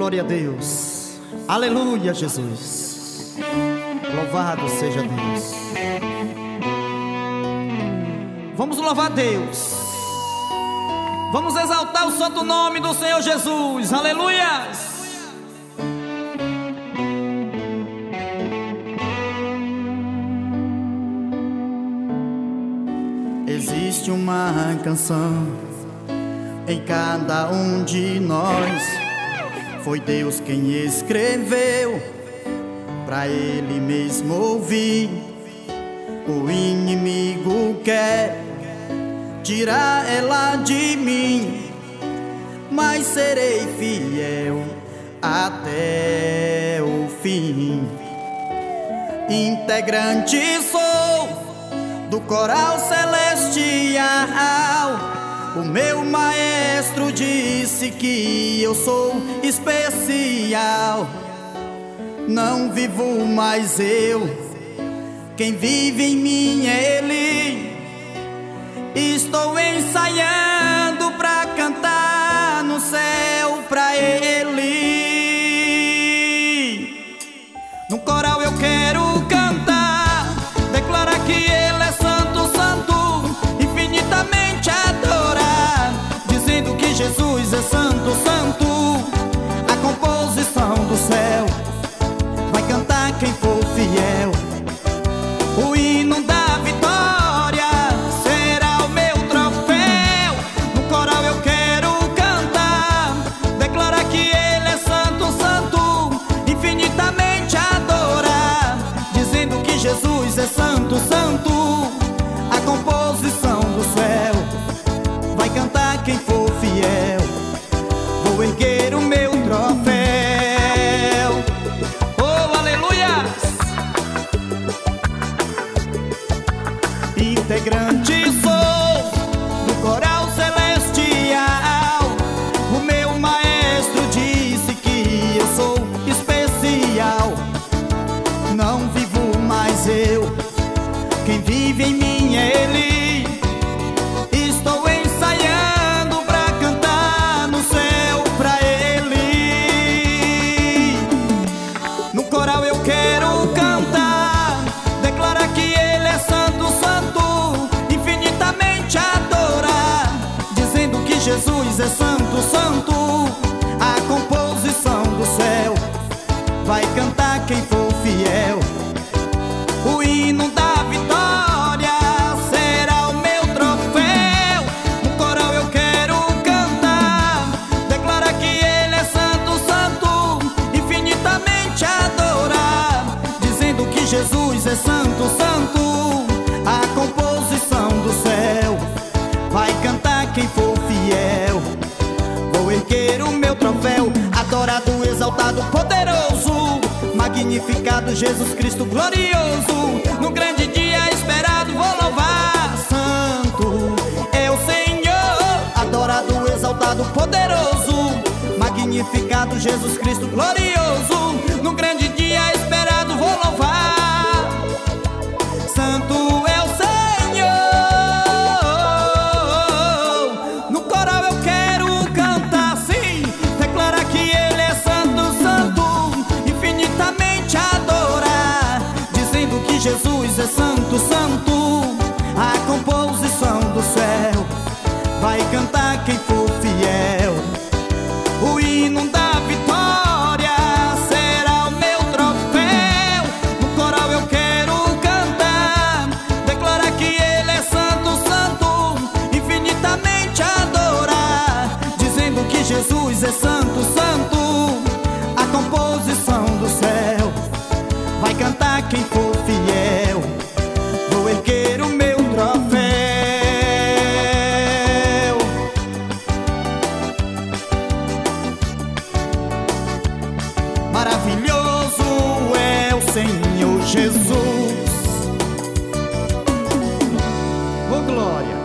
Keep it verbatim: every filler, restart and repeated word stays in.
glória a Deus. Aleluia, Jesus. Louvado seja Deus. Vamos louvar a Deus. Vamos exaltar o santo nome do Senhor Jesus. Aleluia. Existe uma canção em cada um de nós. Foi Deus quem escreveu pra Ele mesmo ouvir. O inimigo quer tirar ela de mim, mas serei fiel até o fim. Integrante sou do coral celestial. O meu maestro disse que eu sou especial. Não vivo mais eu, quem vive em mim é Ele. Estou ensaiando pra cantar no céu pra Ele. No coral eu quero cantar, declarar que Ele é santo, santo, infinitamente adorar, dizendo que Jesus é santo, santo. A composição do céu vai cantar quem for fiel. O hino da vitória será o meu troféu. No coral eu quero cantar, declarar que Ele é santo, santo, infinitamente adorar, dizendo que Jesus é santo, santo. A composição do céu vai cantar quem for fiel. Vou erguer o meu troféu. Oh, aleluia! Integrante sou do coral celestial. O meu maestro disse que eu sou especial. Não vivo mais eu, quem vive em mim é Ele. Estou ensaiando pra cantar no céu pra Ele. No coral eu quero cantar, declarar que Ele é santo, santo, infinitamente adorar, dizendo que Jesus é santo, santo. A composição do céu vai cantar quem for fiel. O hino da vitória será o meu troféu. No coral eu quero cantar, declarar que Ele é santo, santo, infinitamente adorar, dizendo que Jesus é santo, santo. A composição do céu vai cantar quem for fiel. Vou erguer o meu troféu, adorado, exaltado, poderoso, magnificado, Jesus Cristo glorioso. No grande dia esperado vou louvar, santo é o Senhor. Adorado, exaltado, poderoso, magnificado, Jesus Cristo glorioso. No grande dia esperado vou louvar, santo é o Senhor. No coral eu quero cantar, sim, declarar que Ele é santo, santo, infinitamente adorar, dizendo que Jesus é santo, santo. A composição do céu vai cantar quem for fiel. O hino da vitória será o meu troféu. No coral eu quero cantar, declarar que Ele é santo, santo, infinitamente adorar, dizendo que Jesus é santo, santo. A composição do céu vai cantar quem for fiel. Vou erguer o meu troféu. Maravilhoso é o Senhor Jesus. Oh, glória!